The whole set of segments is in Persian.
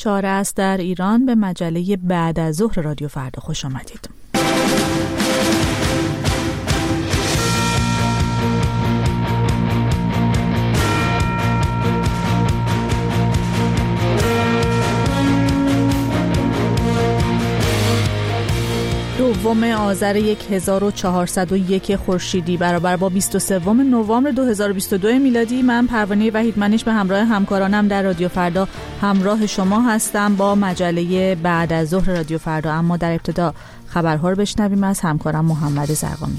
چهاره است در ایران. به مجله بعد از ظهر رادیو فردا خوش آمدید. دوم آذر 1401 خورشیدی برابر با 23 نوامبر 2022 میلادی. من پروانه وحیدمنش به همراه همکارانم در رادیو فردا همراه شما هستم با مجله بعد از ظهر رادیو فردا. اما در ابتدا خبرها رو بشنویم از همکارم محمد زرقامی.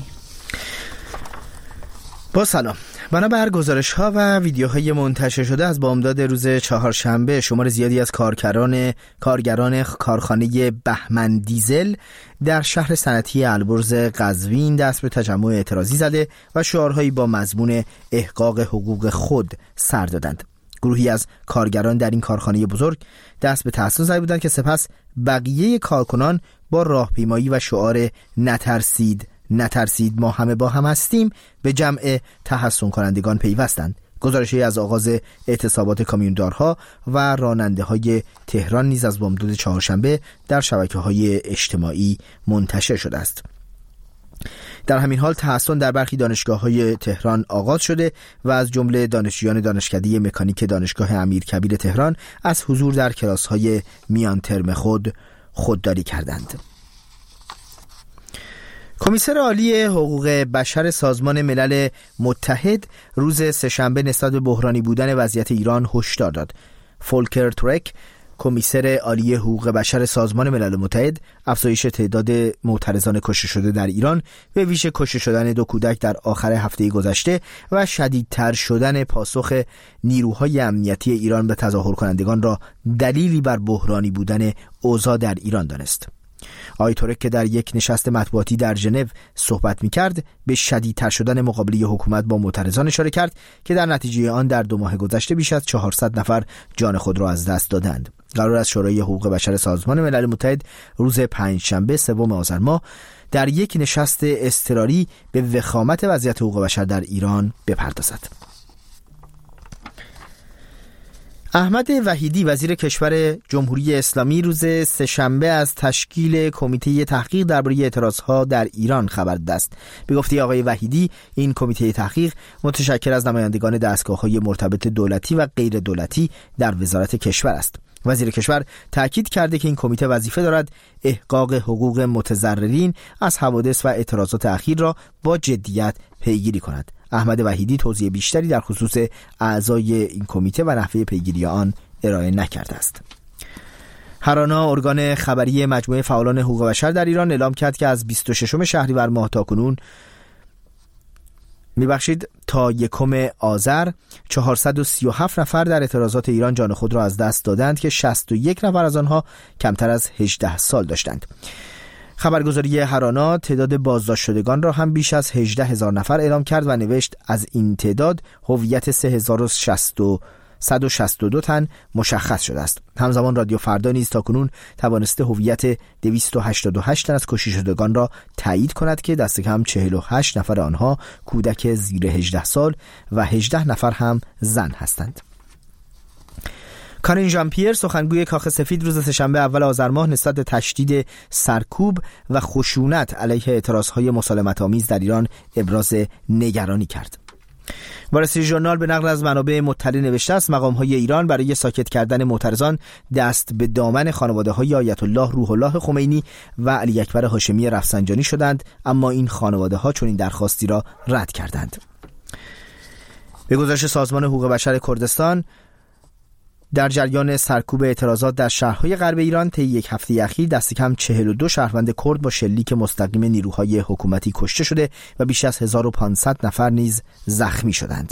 با سلام. بنابر گزارش‌ها و ویدیوهای منتشر شده از بامداد روز چهارشنبه، شمار زیادی از کارگران کارخانه بهمن دیزل در شهر صنعتی البرز قزوین دست به تجمع اعتراضی زده و شعارهایی با مضمون احقاق حقوق خود سر دادند. گروهی از کارگران در این کارخانه بزرگ دست به تحصیل زده بودند که سپس بقیه کارکنان با راهپیمایی و شعار نترسید ما همه با هم هستیم به جمع تحصن کنندگان پیوستند. گزارشی از آغاز اعتصابات کامیوندارها و راننده‌های تهران نیز از بامداد چهارشنبه در شبکه‌های اجتماعی منتشر شده است. در همین حال تحصن در برخی دانشگاه‌های تهران آغاز شده و از جمله دانشجویان دانشکده مکانیک دانشگاه امیرکبیر تهران از حضور در کلاس‌های میان ترم خودداری کردند. کمیسر عالی حقوق بشر سازمان ملل متحد روز سه‌شنبه نسبت به بحرانی بودن وضعیت ایران هشدار داد. فولکر تورک، کمیسر عالی حقوق بشر سازمان ملل متحد، افزایش تعداد معترضان کشته شده در ایران، به ویژه کشته شدن 2 کودک در آخر هفته گذشته و شدیدتر شدن پاسخ نیروهای امنیتی ایران به تظاهر کنندگان را دلیلی بر بحرانی بودن اوضاع در ایران دانست. آقای تورک که در یک نشست مطبوعاتی در ژنو صحبت می‌کرد، به شدیدتر شدن مقابله حکومت با معترضان اشاره کرد که در نتیجه آن در 2 ماه گذشته بیش از 400 نفر جان خود را از دست دادند. قرار است شورای حقوق بشر سازمان ملل متحد روز پنجشنبه 3 آذر ماه در یک نشست اضطراری به وخامت وضعیت حقوق بشر در ایران بپردازد. احمد وحیدی وزیر کشور جمهوری اسلامی روز سه‌شنبه از تشکیل کمیته تحقیق درباره اعتراضها در ایران خبر داده است. به گفته آقای وحیدی، این کمیته تحقیق متشکل از نمایندگان دستگاه‌های مرتبط دولتی و غیر دولتی در وزارت کشور است. وزیر کشور تاکید کرده که این کمیته وظیفه دارد احقاق حقوق متضررین از حوادث و اعتراضات اخیر را با جدیت پیگیری کند. احمد وحیدی توضیح بیشتری در خصوص اعضای این کمیته و نحوه پیگیری آن ارائه نکرده است. هرانا، ارگان خبری مجموعه فعالان حقوق بشر در ایران، اعلام کرد که از 26 شهریور ماه تا کنون تا 1 آذر 437 نفر در اعتراضات ایران جان خود را از دست دادند که 61 نفر از آنها کمتر از 18 سال داشتند. خبرگزاری هرانا تعداد بازداشت شدگان را هم بیش از 18,000 نفر اعلام کرد و نوشت از این تعداد هویت 3,162 تن مشخص شده است. همزمان رادیو فردا نیز تاکنون توانسته هویت 288 تن از کشته شدگان را تایید کند که دست کم 48 نفر آنها کودک زیر 18 سال و 18 نفر هم زن هستند. کارین ژان پیر، سخنگوی کاخ سفید، روز سه‌شنبه 1 آذر ماه نسبت به تشدید سرکوب و خشونت علیه اعتراضهای مسالمت‌آمیز در ایران ابراز نگرانی کرد. وارسی ژورنال به نقل از منابع مطلع نوشته است مقام‌های ایران برای ساکت کردن معترضان دست به دامن خانواده‌های آیت الله روح الله خمینی و علی اکبر هاشمی رفسنجانی شدند، اما این خانواده‌ها چنین درخواستی را رد کردند. به گزارش سازمان حقوق بشر کردستان، در جریان سرکوب اعتراضات در شهرهای غرب ایران طی یک هفته اخیر دست کم 42 شهروند کرد با شلیک مستقیم نیروهای حکومتی کشته شده و بیش از 1500 نفر نیز زخمی شدند.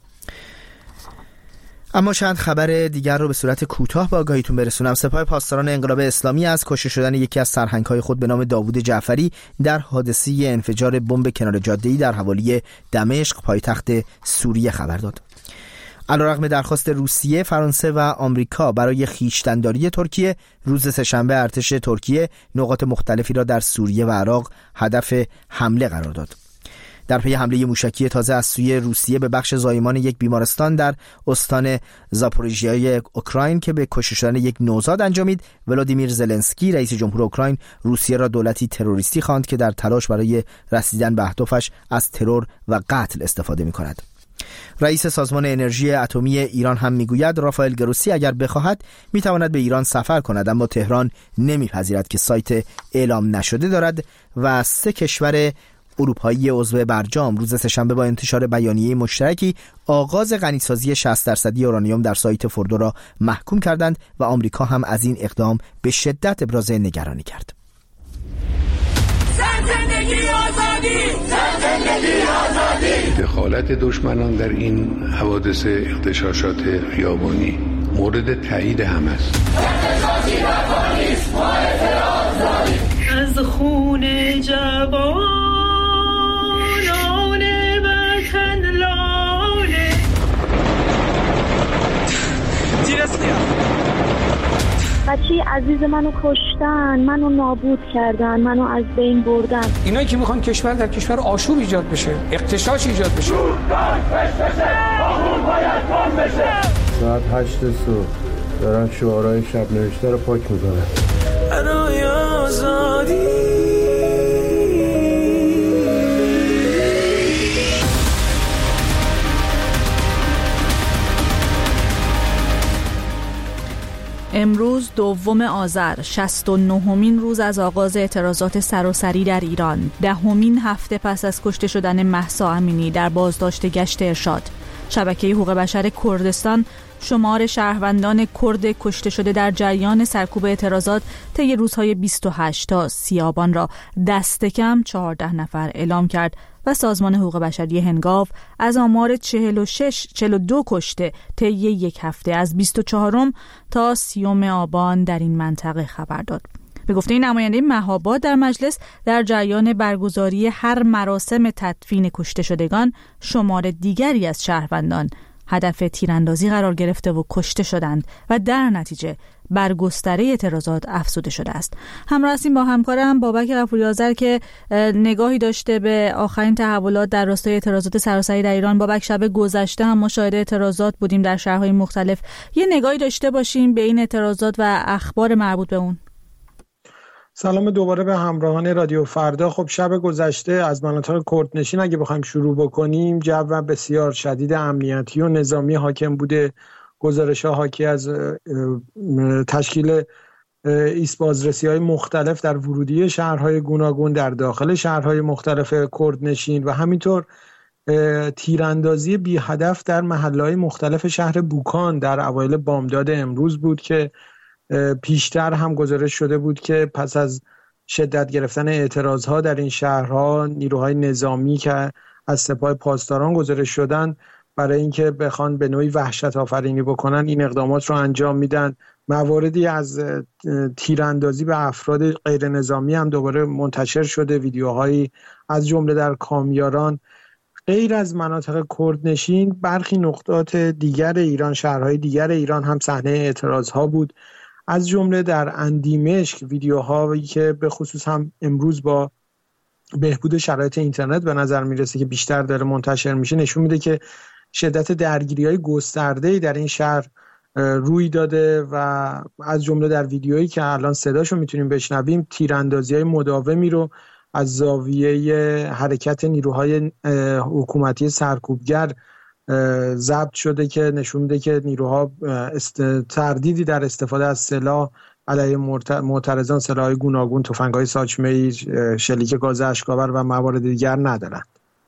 اما چند خبر دیگر رو به صورت کوتاه با آگاهیتون برسونم. سپاه پاسداران انقلاب اسلامی از کشته شدن یکی از سرهنگ‌های خود به نام داوود جعفری در حادثه انفجار بمب کنار جاده‌ای در حوالی دمشق پایتخت سوریه خبر داد. علیرغم درخواست روسیه، فرانسه و آمریکا برای خویشتن‌داری ترکیه، روز سه‌شنبه ارتش ترکیه نقاط مختلفی را در سوریه و عراق هدف حمله قرار داد. در پی حمله موشکی تازه از سوی روسیه به بخش زایمان یک بیمارستان در استان زاپوریژیای اوکراین که به کشته شدن یک نوزاد انجامید، ولادیمیر زلنسکی رئیس جمهور اوکراین روسیه را دولتی تروریستی خواند که در تلاش برای رسیدن به اهدافش از ترور و قتل استفاده می‌کند. رئیس سازمان انرژی اتمی ایران هم میگوید رافائل گروسی اگر بخواهد میتواند به ایران سفر کند، اما تهران نمیپذیرد که سایت اعلام نشده دارد و 3 کشور اروپایی عضو برجام روز سه‌شنبه با انتشار بیانیه مشترکی آغاز غنیسازی 60% اورانیوم در سایت فوردو را محکوم کردند و آمریکا هم از این اقدام به شدت ابراز نگرانی کرد. زندگی آزادی. دخالت دشمنان در این حوادث اغتشاشات خیابانی مورد تایید هم است. از خون جوانان وطن لاله بچه عزیز منو کشتن، منو نابود کردن، منو از بین بردن. اینایی که میخوان کشور در کشور آشوب ایجاد بشه، اغتشاش ایجاد بشه. ساعت 8 صبح دارن شعارهای شب نوشته رو پاک میکنن. برای آزادی. امروز 2 آذر 69مین روز از آغاز اعتراضات سراسری در ایران، 10مین هفته پس از کشته شدن مهسا امینی در بازداشت گشت ارشاد. شبکه حقوق بشر کردستان شمار شهروندان کرد کشته شده در جریان سرکوب اعتراضات طی روزهای 28 تا 30 آبان را دست کم 14 نفر اعلام کرد و سازمان حقوق بشری هنگاو از آمار 42 کشته طی یک هفته از 24 تا 30 آبان در این منطقه خبر داد. به گفته نماینده مهاباد در مجلس، در جریان برگزاری هر مراسم تدفین کشته شدگان شمار دیگری از شهروندان هدف تیراندازی قرار گرفته و کشته شدند و در نتیجه بر گستره اعتراضات افزوده شده است. همراه هستیم با همکارم بابک غفوری آذر که نگاهی داشته به آخرین تحولات در راستای اعتراضات سراسری در ایران. بابک، شب گذشته هم ما شاهد اعتراضات بودیم در شهرهای مختلف. یه نگاهی داشته باشیم به این اعتراضات و اخبار مربوط به اون. سلام دوباره به همراهان رادیو فردا. خب شب گذشته از مناطق کردنشین اگه بخوایم شروع بکنیم، جو بسیار شدید امنیتی و نظامی حاکم بوده. گزارش‌ها حاکی از تشکیل ایست بازرسی‌های مختلف در ورودی شهرهای گوناگون در داخل شهرهای مختلف کردنشین و همینطور تیراندازی بی هدف در محله‌های مختلف شهر بوکان در اوایل بامداد امروز بود که پیشتر هم گزارش شده بود که پس از شدت گرفتن اعتراضها در این شهرها نیروهای نظامی که از سپاه پاسداران گزارش شدن برای اینکه بخوان به نوعی وحشت آفرینی بکنن این اقدامات رو انجام میدن. مواردی از تیراندازی به افراد غیر نظامی هم دوباره منتشر شده، ویدیوهایی از جمله در کامیاران. غیر از مناطق کردنشین برخی نقاط دیگر ایران، شهرهای دیگر ایران هم صحنه اعتراضها بود، از جمله در اندیمشک. ویدیوهایی که به خصوص هم امروز با بهبود شرایط اینترنت به نظر میرسه که بیشتر داره منتشر میشه، نشون میده که شدت درگیری‌های گسترده‌ای در این شهر روی داده و از جمله در ویدیویی که الان صداشو میتونیم بشنویم تیراندازی‌های مداومی رو از زاویه حرکت نیروهای حکومتی سرکوبگر ضبط شده که نشون میده که نیروها تردیدی در استفاده از سلاح علیه معترضان، سلاح‌های گوناگون، تفنگ‌های ساچمه‌ای، شلیک گاز اشک‌آور و موارد دیگر ندارند.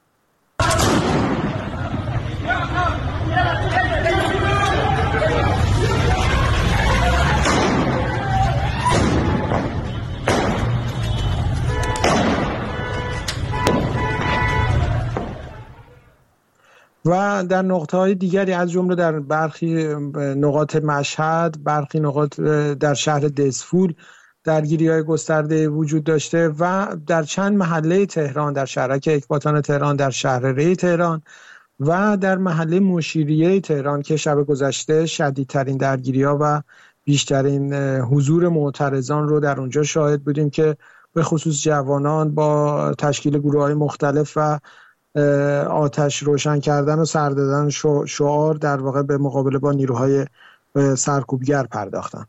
و در نقطه‌های دیگری از جمله در برخی نقاط مشهد، برخی نقاط در شهر دزفول درگیری‌های گسترده وجود داشته و در چند محله تهران، در شهرک اکباتان تهران، در شهر ری تهران و در محله مشیریه تهران که شب گذشته شدیدترین درگیری‌ها و بیشترین حضور معترضان رو در اونجا شاهد بودیم که به خصوص جوانان با تشکیل گروه‌های مختلف و آتش روشن کردن و سر دادن شعار در واقع به مقابله با نیروهای سرکوبگر پرداختند.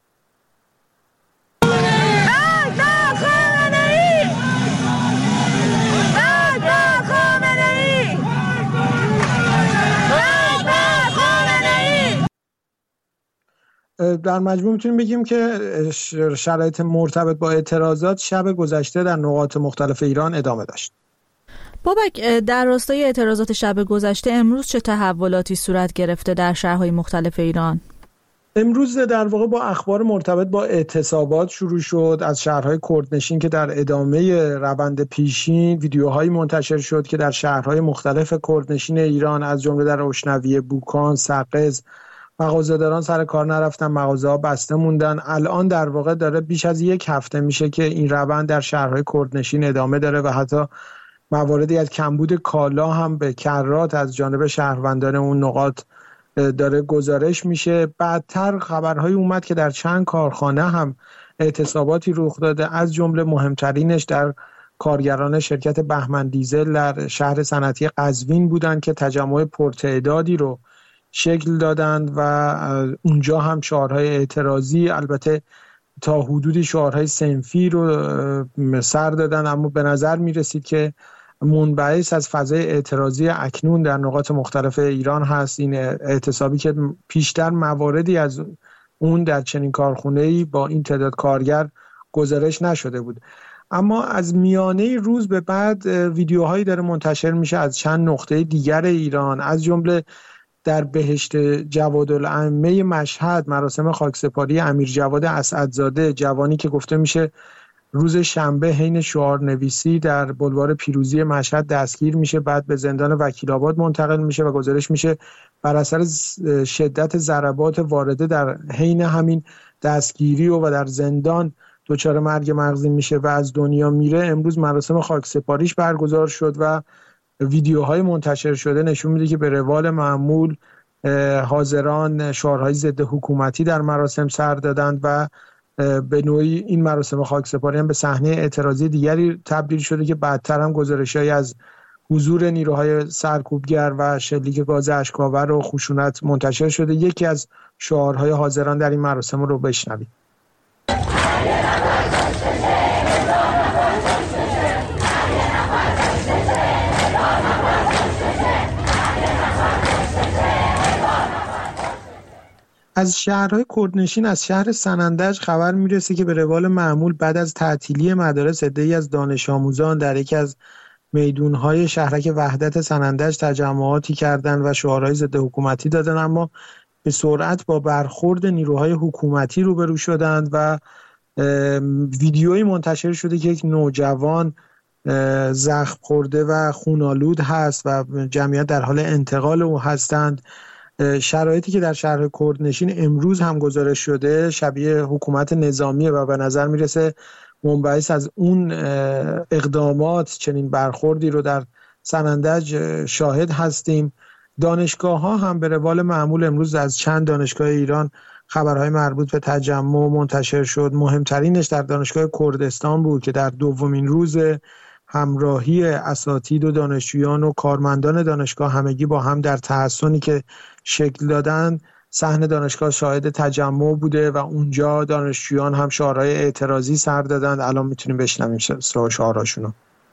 در مجموع میتونیم بگیم که شرایط مرتبط با اعتراضات شب گذشته در نقاط مختلف ایران ادامه داشت. بابک، در راستای اعتراضات شب گذشته امروز چه تحولاتی صورت گرفته در شهرهای مختلف ایران؟ امروز در واقع با اخبار مرتبط با اعتصابات شروع شد از شهرهای کردنشین که در ادامه روند پیشین ویدیوهایی منتشر شد که در شهرهای مختلف کردنشین ایران از جمله در اشنویه، بوکان، سقز مغازه‌داران سر کار نرفتن، مغازه‌ها بسته موندن. الان در واقع داره بیش از یک هفته میشه که این روند در شهرهای کردنشین ادامه داره و حتی مواردی از کمبود کالا هم به کرات از جانب شهروندان اون نقاط داره گزارش میشه. بعدتر خبرهایی اومد که در چند کارخانه هم اعتصاباتی رخ داده، از جمله مهمترینش در کارگران شرکت بهمن دیزل در شهر صنعتی قزوین بودند که تجمع پرتعدادی رو شکل دادند و اونجا هم شعارهای اعتراضی، البته تا حدودی شعارهای صنفی رو سر دادن، اما به نظر میرسید که منبعث از فضای اعتراضی اکنون در نقاط مختلف ایران هست. این اعتصابی که پیشتر مواردی از اون در چنین کارخونه‌ای با این تعداد کارگر گزارش نشده بود. اما از میانه روز به بعد ویدیوهایی داره منتشر میشه از چند نقطه دیگر ایران، از جمله در بهشت جوادالائمه مشهد مراسم خاکسپاری امیر جواد اسعدزاده، جوانی که گفته میشه روز شنبه حین شعارنویسی در بلوار پیروزی مشهد دستگیر میشه، بعد به زندان وکیل‌آباد منتقل میشه و گزارش میشه بر اثر شدت ضربات وارده در حین همین دستگیری و در زندان دچار مرگ مغزی میشه و از دنیا میره. امروز مراسم خاکسپاریش برگزار شد و ویدیوهای منتشر شده نشون میده که به روال معمول حاضران شعارهای ضد حکومتی در مراسم سر دادند و به نوعی این مراسم خاکسپاری هم به صحنه اعتراضی دیگری تبدیل شده که بعدتر هم گزارش‌هایی از حضور نیروهای سرکوبگر و شلیک گاز اشک‌آور و خشونت منتشر شده. یکی از شعارهای حاضران در این مراسم رو بشنوید. از شهرهای کردنشین از شهر سنندج خبر میرسه که به روال معمول بعد از تعطیلی مدارس عده‌ای از دانش آموزان در یکی از میدونهای شهرک وحدت سنندج تجمعاتی کردند و شعارهای ضد حکومتی دادن، اما به سرعت با برخورد نیروهای حکومتی روبرو شدند و ویدیویی منتشر شده که یک نوجوان زخم خورده و خونالود هست و جمعیت در حال انتقال او هستند. شرایطی که در شهر کردنشین امروز هم گزارش شده شبیه حکومت نظامیه و به نظر میرسه منبعث از اون اقدامات چنین برخوردی رو در سنندج شاهد هستیم. دانشگاه ها هم به روال معمول امروز از چند دانشگاه ایران خبرهای مربوط به تجمع منتشر شد. مهمترینش در دانشگاه کردستان بود که در دومین روز همراهی اساتید و دانشجویان و کارمندان دانشگاه همگی با هم در تحسنی که شکل دادن صحن دانشگاه شاهد تجمع بوده و اونجا دانشجویان هم شعارهای اعتراضی سر دادند. الان میتونیم بشنویم شعارهاشونو.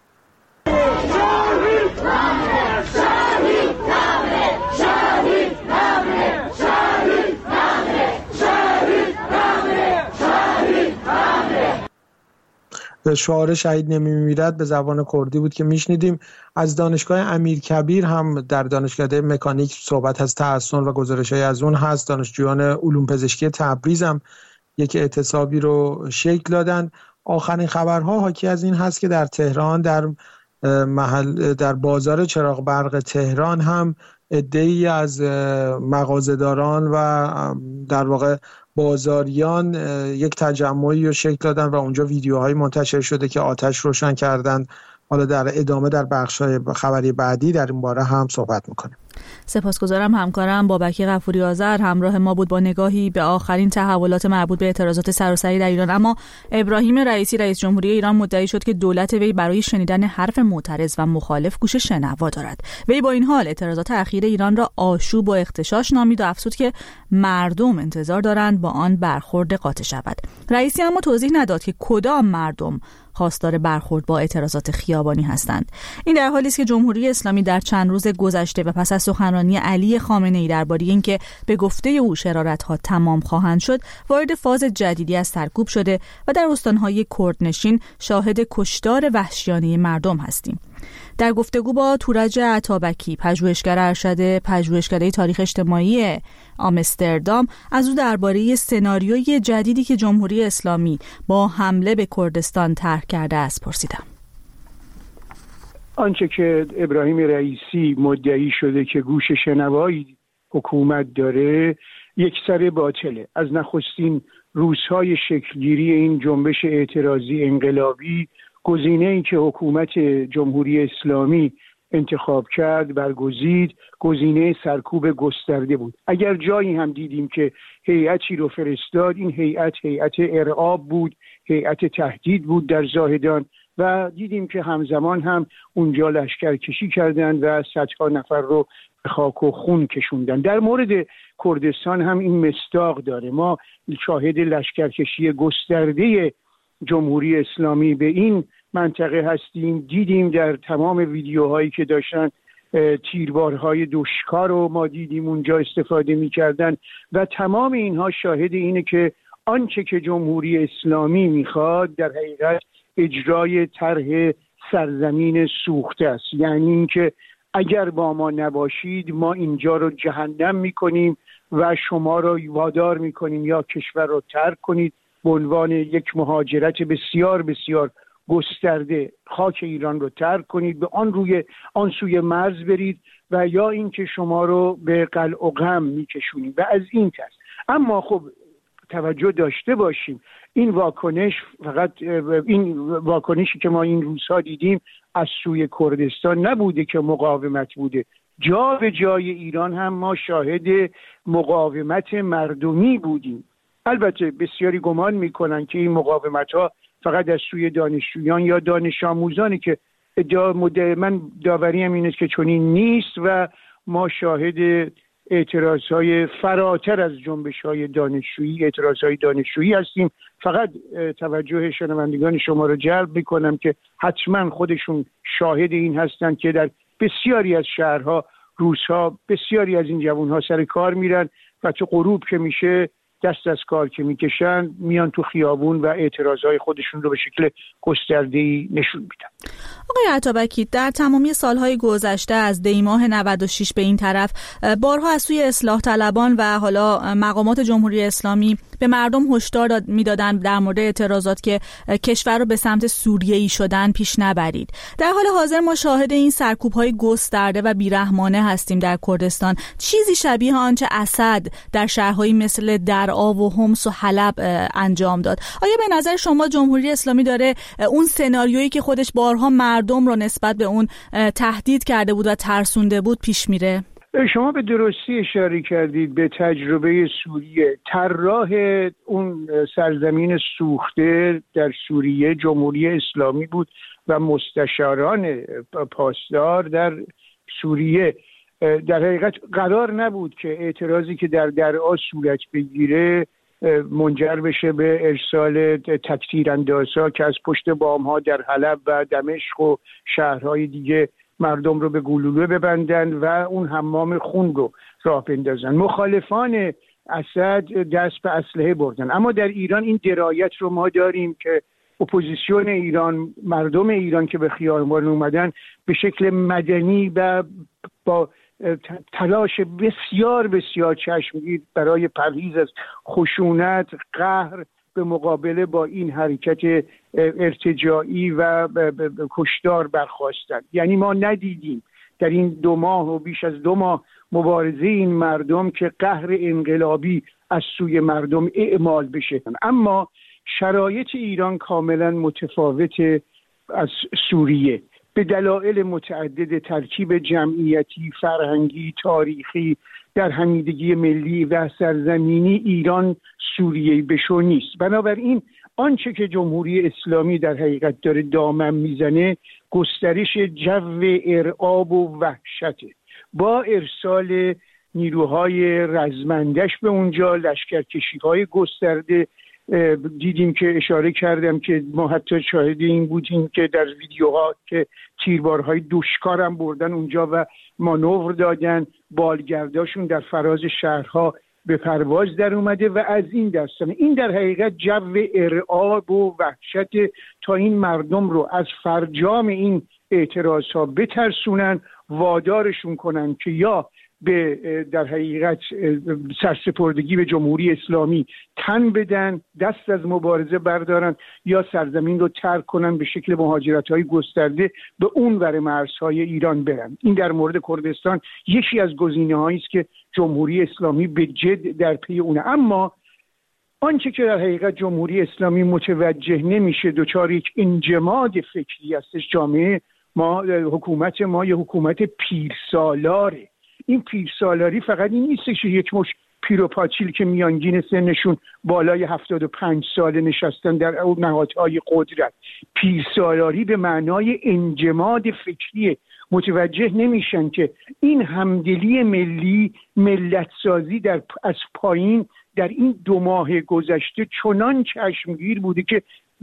شعار شهید نمیمیرد به زبان کردی بود که میشنیدیم. از دانشگاه امیرکبیر هم در دانشگاه مکانیک صحبت از تحسن و گزارش‌های از اون هست. دانشجویان علوم پزشکی تبریز هم یک اعتصابی رو شکل دادن. آخرین خبرها حاکی از این هست که در تهران در بازار چراغ برق تهران هم عده‌ای از مغازه‌داران و در واقع بازاریان یک تجمعی رو شکل دادن و اونجا ویدیوهایی منتشر شده که آتش روشن کردند حالا در ادامه در بخش‌های خبری بعدی در این باره هم صحبت می‌کنیم. سپاسگزارم. همکارم بابک غفوری آذر همراه ما بود با نگاهی به آخرین تحولات مربوط به اعتراضات سراسری در ایران. اما ابراهیم رئیسی رئیس جمهوری ایران مدعی شد که دولت وی برای شنیدن حرف معترض و مخالف گوش شنوا دارد. وی با این حال اعتراضات اخیر ایران را آشوب و اغتشاش نامید و افزود که مردم انتظار دارند با آن برخورد قاطع شود. رئیسی اما توضیح نداد که کدام مردم خواستار برخورد با اعتراضات خیابانی هستند. این در حالی است که جمهوری اسلامی در چند روز گذشته و پس از سخنرانی علی خامنه‌ای درباره اینکه به گفته او شرارت‌ها تمام خواهند شد، وارد فاز جدیدی از سرکوب شده و در استان‌های کردنشین شاهد کشتار وحشیانه مردم هستیم. در گفتگو با تورج عطابکی، پژوهشگر ارشد پژوهشکده تاریخ اجتماعی آمستردام، از او درباره سناریوی جدیدی که جمهوری اسلامی با حمله به کردستان طرح کرده است پرسیدم. آنچه که ابراهیم رئیسی مدعی شده که گوش شنوایی حکومت داره یک سر باطله. از نخستین روزهای شکلگیری این جنبش اعتراضی انقلابی گزینه‌ای که حکومت جمهوری اسلامی انتخاب کرد برگزید گزینه سرکوب گسترده بود. اگر جایی هم دیدیم که هیئتی رو فرستاد، این هیئت ارعاب بود، هیئت تهدید بود در زاهدان و دیدیم که همزمان هم اونجا لشکرکشی کردن و صدها نفر رو به خاک و خون کشوندن. در مورد کردستان هم این مصداق داره. ما شاهد لشکرکشی گسترده جمهوری اسلامی به این منطقه هستیم. دیدیم در تمام ویدیوهایی که داشتن تیربارهای دوشکا رو ما دیدیم اونجا استفاده می‌کردن و تمام اینها شاهد اینه که آنچه که جمهوری اسلامی میخواد در حقیقت اجرای طرح سرزمین سوخته است. یعنی اینکه اگر با ما نباشید ما اینجا رو جهنم میکنیم و شما رو وادار میکنیم یا کشور رو ترک کنید به عنوان یک مهاجرت بسیار بسیار گسترده خاک ایران رو ترک کنید، به آن سوی مرز برید و یا اینکه شما رو به قلع و غم میکشونیم و از این طرز. اما خب توجه داشته باشیم این واکنشی که ما این روزها دیدیم از سوی کردستان نبوده که مقاومت بوده. جا به جای ایران هم ما شاهد مقاومت مردمی بودیم. البته بسیاری گمان میکنن که این مقاومت ها فقط از سوی دانشجویان یا دانش آموزانی که من داوریم این است که چنین نیست و ما شاهد اعتراضهای فراتر از جنبش‌های دانشجویی، اعتراضهای دانشجویی هستیم. فقط توجه شنوندگان شما رو جلب میکنم که حتما خودشون شاهد این هستند که در بسیاری از شهرها روزها بسیاری از این جوانها سر کار میرن و تو غروب که میشه دست از کار که میکشن میان تو خیابون و اعتراضهای خودشون رو به شکل گسترده‌ای نشون میدن. آقای عطابکی، در تمامی سالهای گذشته از دیماه 96 به این طرف بارها از سوی اصلاح طلبان و حالا مقامات جمهوری اسلامی به مردم هشدار میدادن در مورد اعتراضات که کشور رو به سمت سوریه‌ای شدن پیش نبرید. در حال حاضر ما شاهد این سرکوب‌های گسترده و بیرحمانه هستیم در کردستان. چیزی شبیه آنچه اسد در شهرهایی مثل درعا و حمص و حلب انجام داد. آیا به نظر شما جمهوری اسلامی داره اون سناریویی که خودش بارها مردم رو نسبت به اون تهدید کرده بود و ترسونده بود پیش میره؟ شما به درستی اشاره کردید به تجربه سوریه. طراح اون سرزمین سوخته در سوریه جمهوری اسلامی بود و مستشاران پاسدار در سوریه. در حقیقت قرار نبود که اعتراضی که در درعا صورت بگیره منجر بشه به ارسال تکتیراندازها که از پشت بامها در حلب و دمشق و شهرهای دیگه مردم رو به گلوله ببندن و اون حمام خون رو راه بندازن. مخالفان اسد دست به اسلحه بردن. اما در ایران این درایت رو ما داریم که اپوزیسیون ایران، مردم ایران که به خیابان اومدن به شکل مدنی و با تلاش بسیار بسیار چشمگیر برای پرهیز از خشونت، قهر به مقابله با این حرکت ارتجاعی و کشتار برخاستند. یعنی ما ندیدیم در این 2 ماه و بیش از 2 ماه مبارزه این مردم که قهر انقلابی از سوی مردم اعمال بشه. اما شرایط ایران کاملا متفاوت از سوریه. به دلایل متعدد ترکیب جمعیتی، فرهنگی، تاریخی، در حمیدگی ملی و سرزمینی ایران سوریه بشو نیست. بنابراین آنچه که جمهوری اسلامی در حقیقت داره دامن میزنه گسترش جو ارعاب و وحشته، با ارسال نیروهای رزمندش به اونجا، لشکرکشی‌های گسترده. دیدیم که اشاره کردم که ما حتی شاهد این بودیم که در ویدیوها که تیربارهای دوشکار هم بردن اونجا و مانور دادن، بالگرداشون در فراز شهرها به پرواز در اومده و از این داستانه. این در حقیقت جو ارعاب و وحشت تا این مردم رو از فرجام این اعتراضها بترسونن، وادارشون کنن که یا به در حقیقت سرسپردگی به جمهوری اسلامی تن بدن، دست از مبارزه بردارن، یا سرزمین رو ترک کنن به شکل مهاجرت‌های گسترده به اون ور مرزهای ایران برن. این در مورد کردستان یکی از گزینه‌هایی است که جمهوری اسلامی به جد در پی اونه. اما آنچه که در حقیقت جمهوری اسلامی متوجه نمیشه، دچار یک انجماد فکری هستش. جامعه ما، حکومت ما یه حکومت پیرسالاره. این پیرسالاری فقط این نیست که یک مش پیر و پاچیل که میانگین سنشون بالای 75 سال نشستن در اون نهادهای قدرت. پیرسالاری به معنای انجماد فکریه. متوجه نمیشن که این همدلی ملی، ملتسازی از پایین در این 2 ماه گذشته چنان چشمگیر بوده که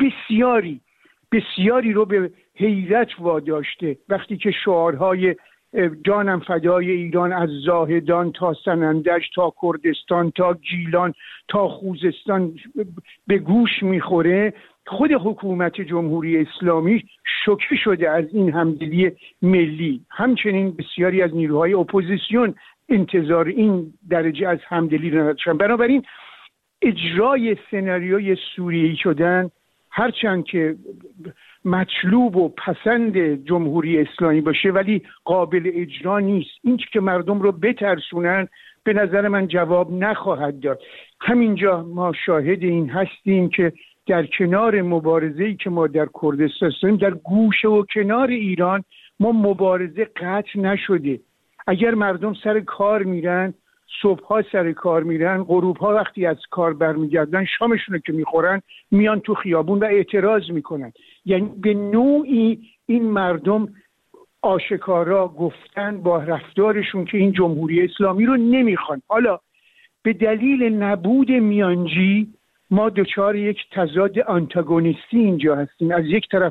بسیاری رو به حیرت واداشته. وقتی که شعارهای جانم فدای ایران از زاهدان تا سنندج تا کردستان تا گیلان تا خوزستان به گوش میخوره، خود حکومت جمهوری اسلامی شوکه شده از این همدلی ملی. همچنین بسیاری از نیروهای اپوزیسیون انتظار این درجه از همدلی رو نداشتن. بنابراین اجرای سناریوی سوریه‌ای شدن، هرچند که مطلوب و پسند جمهوری اسلامی باشه ولی قابل اجرا نیست. این که مردم رو بترسونن به نظر من جواب نخواهد داد. همینجا ما شاهد این هستیم که در کنار مبارزه‌ای که ما در کردستان داریم، در گوشه و کنار ایران ما مبارزه قطع نشده. اگر مردم سر کار میرن، صبح‌ها سر کار میرن، غروب‌ها وقتی از کار برمیگردن، شامشون که میخورن میان تو خیابون و اعتراض میکنن. یعنی به نوعی این مردم آشکارا گفتن با رفتارشون که این جمهوری اسلامی رو نمیخوان. حالا به دلیل نبود میانجی ما دچار یک تضاد آنتاگونیستی اینجا هستیم. از یک طرف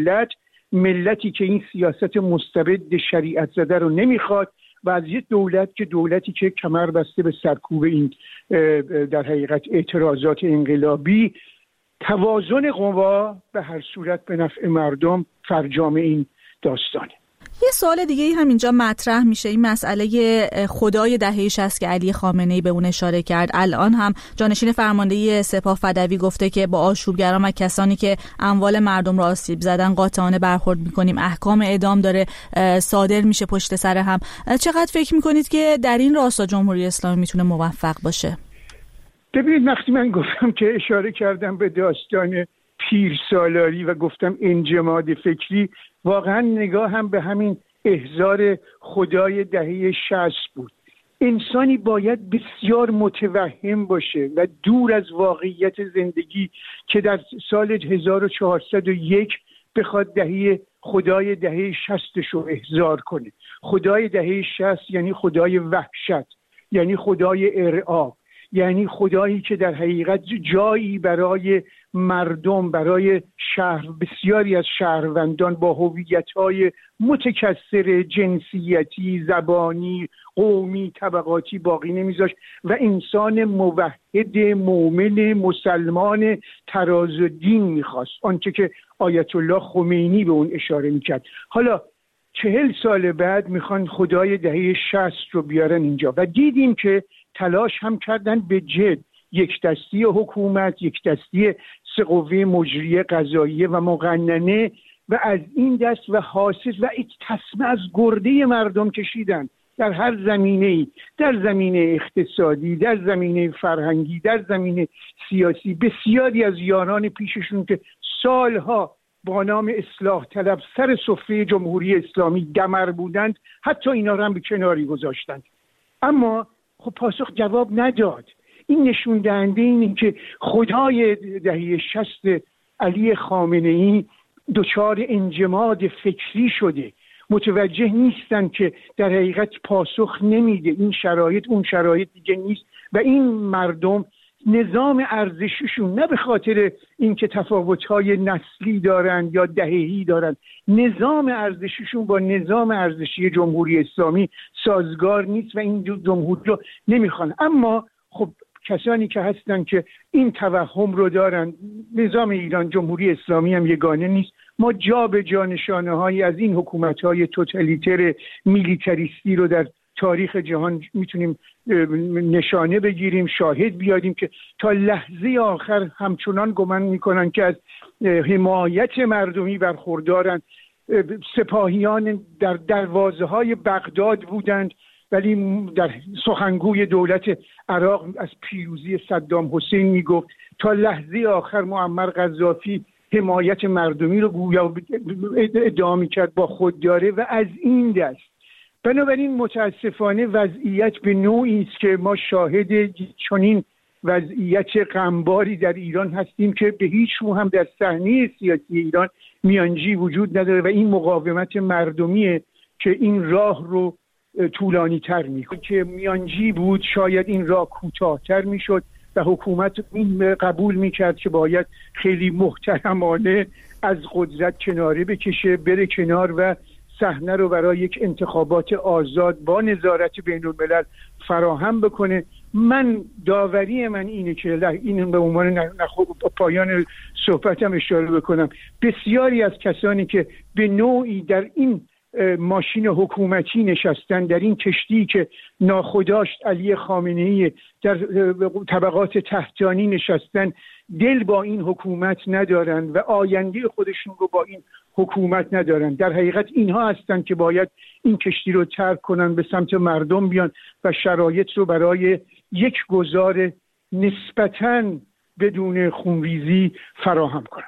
ملتی که این سیاست مستبد شریعت زده رو نمیخواد، و از یک دولتی که کمر بسته به سرکوب این در حقیقت اعتراضات انقلابی. توازن قوا به هر صورت به نفع مردم فرجام این داستانه. یه سوال دیگه هم اینجا مطرح میشه، این مسئله خدای دهه 60 که علی خامنه‌ای به اون اشاره کرد. الان هم جانشین فرماندهی سپاه فدوی گفته که با آشوبگران و کسانی که اموال مردم را آسیب زدن قاطعانه برخورد میکنیم. احکام اعدام داره صادر میشه پشت سر هم. چقدر فکر میکنید که در این راستا جمهوری اسلامی میتونه موفق باشه؟ ببینید، وقتی من گفتم که اشاره کردم به داستان پیرسالاری و گفتم انجماد فکری، واقعا نگاه هم به همین احضار خدای دهه 60 بود. انسانی باید بسیار متوهم باشه و دور از واقعیت زندگی که در سال 1401 بخواد خدای دهه 60 رو احضار کنه. خدای دهه 60 یعنی خدای وحشت، یعنی خدای ارعاب، یعنی خدایی که در حقیقت جایی برای مردم، برای بسیاری از شهروندان با هویت‌های متکثر جنسیتی، زبانی، قومی، طبقاتی باقی نمیذاشت و انسان موحد، مؤمن، مسلمان تراز دین میخواست، آنچه که آیت الله خمینی به اون اشاره میکرد. حالا 40 سال بعد میخوان خدای دهه 60 رو بیارن اینجا و دیدیم که تلاش هم کردن به جد. یک دستی حکومت، یک دستی 3 قوه مجریه، قضاییه و مقننه و از این دست و حاسس و تسمه از گرده مردم کشیدن در هر زمینه‌ای، در زمینه اقتصادی، در زمینه فرهنگی، در زمینه سیاسی. بسیاری از یاران پیششون که سالها با نام اصلاح طلب سر سفره جمهوری اسلامی دمر بودند، حتی اینا رو هم به کناری گذاشتند. اما خب پاسخ جواب نداد. این نشون دهنده اینه که خدای دهه 60 علی خامنه‌ای دچار انجماد فکری شده، متوجه نیستن که در حقیقت پاسخ نمیده، این شرایط اون شرایط دیگه نیست و این مردم نظام ارزشیشون نه به خاطر اینکه تفاوت‌های نسلی دارن یا دهه‌ای دارن، نظام ارزشیشون با نظام ارزشی جمهوری اسلامی سازگار نیست و این جمهوری رو نمیخوان. اما خب کسانی که هستن که این توهم رو دارن نظام ایران جمهوری اسلامی هم یگانه نیست، ما جا به جا نشانه‌هایی از این حکومت‌های توتالیتر میلیتاریستی رو در تاریخ جهان میتونیم نشانه بگیریم، شاهد بیادیم که تا لحظه آخر همچنان گمان میکنن که از حمایت مردمی برخوردارن. سپاهیان در دروازه‌های بغداد بودند ولی در سخنگوی دولت عراق از پیروزی صدام حسین میگفت. تا لحظه آخر معمر قذافی حمایت مردمی رو گویا ادعا میکرد با خود داره و از این دست. بنابراین متاسفانه وضعیت به نوعی است که ما شاهد چنین وضعیت غمباری در ایران هستیم که به هیچ وجه هم در صحنه سیاسی ایران میانجی وجود نداره و این مقاومت مردمیه که این راه رو طولانی تر میکنه. که میانجی بود شاید این راه کوتاه‌تر میشد و حکومت این قبول میکرد که باید خیلی محترمانه از قدرت کناره بکشه، بره کنار و صحنه رو برای یک انتخابات آزاد با نظارت بین‌الملل فراهم بکنه. من داوری من اینه که این به عنوان پایان صحبتم اشاره بکنم، بسیاری از کسانی که به نوعی در این ماشین حکومتی نشستن، در این کشتی که ناخداشت علی خامنه‌ای در طبقات تحتانی نشستن، دل با این حکومت ندارن و آینده خودشون رو با این حکومت ندارن. در حقیقت اینها هستن که باید این کشتی رو ترک کنن، به سمت مردم بیان و شرایط رو برای یک گذار نسبتاً بدون خونریزی فراهم کنن.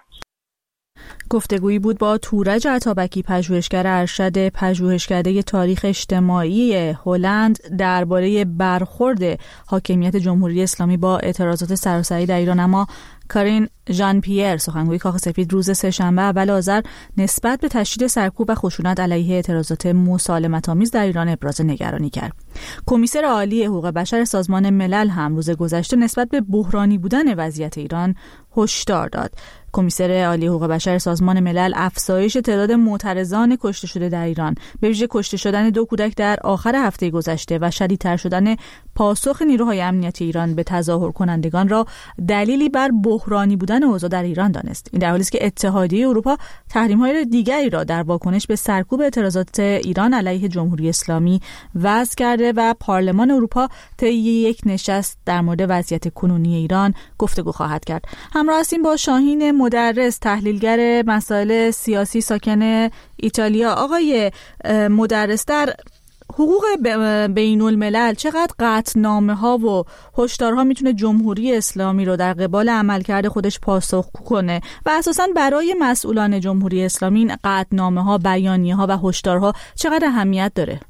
گفتگویی بود با تورج عطابکی، پژوهشگر ارشد پژوهشکده تاریخ اجتماعی هلند درباره برخورد حاکمیت جمهوری اسلامی با اعتراضات سراسری در ایران. اما کارین ژان پیر، سخنگوی کاخ سفید، روز سه‌شنبه اول آذر نسبت به تشدید سرکوب و خشونت علیه اعتراضات مسالمت‌آمیز در ایران ابراز نگرانی کرد. کمیسر عالی حقوق بشر سازمان ملل هم روز گذشته نسبت به بحرانی بودن وضعیت ایران هشدار داد. کمیسر عالی حقوق بشر سازمان ملل افزایش تعداد معترضان کشته شده در ایران، به ویژه کشته شدن 2 کودک در آخر هفته گذشته و شدیدتر شدن پاسخ نیروهای امنیتی ایران به تظاهر کنندگان را دلیلی بر بحرانی بودن اوضاع در ایران دانست. این در حالی است که اتحادیه اروپا تحریم‌های دیگری را در واکنش به سرکوب اعتراضات ایران علیه جمهوری اسلامی وضع کرده و پارلمان اروپا طی یک نشست در مورد وضعیت کنونی ایران گفتگو خواهد کرد. همراه هستیم با شاهین مدرس، تحلیلگر مسائل سیاسی ساکن ایتالیا. آقای مدرس، در حقوق بین الملل چقدر قطعنامه‌ها و هشدارها میتونه جمهوری اسلامی رو در قبال عملکرد خودش پاسخگو کنه و اساساً برای مسئولان جمهوری اسلامی این قطعنامه‌ها، بیانیه‌ها و هشدارها چقدر اهمیت داره؟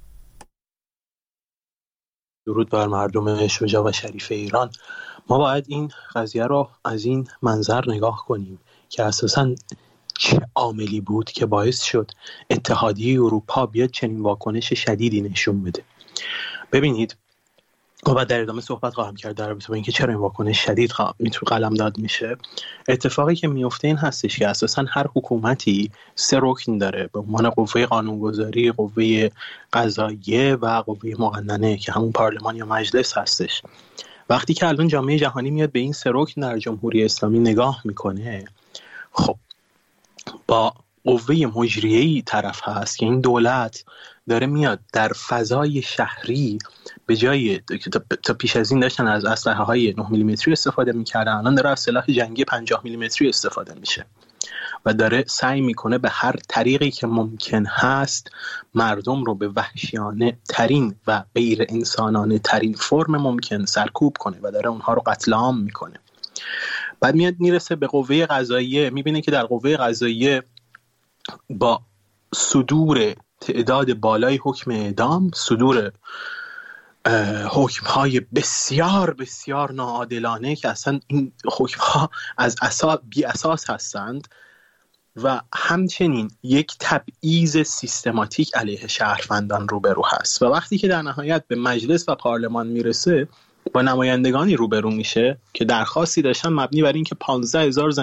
درود بر مردم شجاع و شریف ایران. ما باید این قضیه رو از این منظر نگاه کنیم که اساساً چه عاملی بود که باعث شد اتحادیه اروپا بیاد چنین واکنش شدیدی نشون بده. ببینید، و بعد در ادامه صحبت خواهم کرد در رابطه با اینکه چرا این واکنش شدید میتونه قلمداد میشه. اتفاقی که میفته این هستش که اساساً هر حکومتی 3 رکن داره به عنوان قوه قانونگذاری، قوه قضاییه و قوه مقننه که همون پارلمان یا مجلس هستش. وقتی که الان جامعه جهانی میاد به این 3 رکن در جمهوری اسلامی نگاه میکنه، خب با قوه مجریه‌ای طرف هست که این دولت داره میاد در فضای شهری به جای تا پیش از این داشتن از اسلحه‌های 9 میلیمتری استفاده میکردن، الان داره از سلاح جنگی 50 میلیمتری استفاده میشه و داره سعی میکنه به هر طریقی که ممکن هست مردم رو به وحشیانه ترین و غیر انسانانه ترین فرم ممکن سرکوب کنه و داره اونها رو قتل عام میکنه. بعد میاد میرسه به قوه قضاییه، میبینه که در قوه قضاییه با صدور تعداد بالای حکم اعدام، صدور حکم‌های بسیار بسیار ناعادلانه که اصلا این حکم‌ها از بی اساس هستند و همچنین یک تبعیض سیستماتیک علیه شهروندان روبرو هست. و وقتی که در نهایت به مجلس و پارلمان میرسه با نمایندگانی روبرو میشه که درخواستی داشتن مبنی بر این که 15,000